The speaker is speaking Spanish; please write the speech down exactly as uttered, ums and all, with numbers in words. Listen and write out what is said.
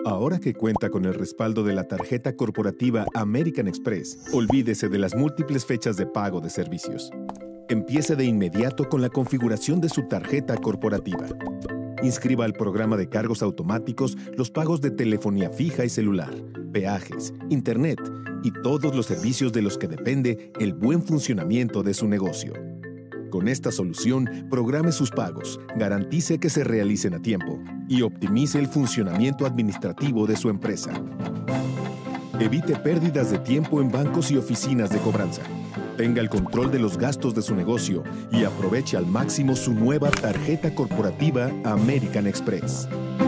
Ahora que cuenta con el respaldo de la tarjeta corporativa American Express, olvídese de las múltiples fechas de pago de servicios. Empiece de inmediato con la configuración de su tarjeta corporativa. Inscriba al programa de cargos automáticos los pagos de telefonía fija y celular, peajes, internet y todos los servicios de los que depende el buen funcionamiento de su negocio. Con esta solución, programe sus pagos, garantice que se realicen a tiempo y optimice el funcionamiento administrativo de su empresa. Evite pérdidas de tiempo en bancos y oficinas de cobranza. Tenga el control de los gastos de su negocio y aproveche al máximo su nueva tarjeta corporativa American Express.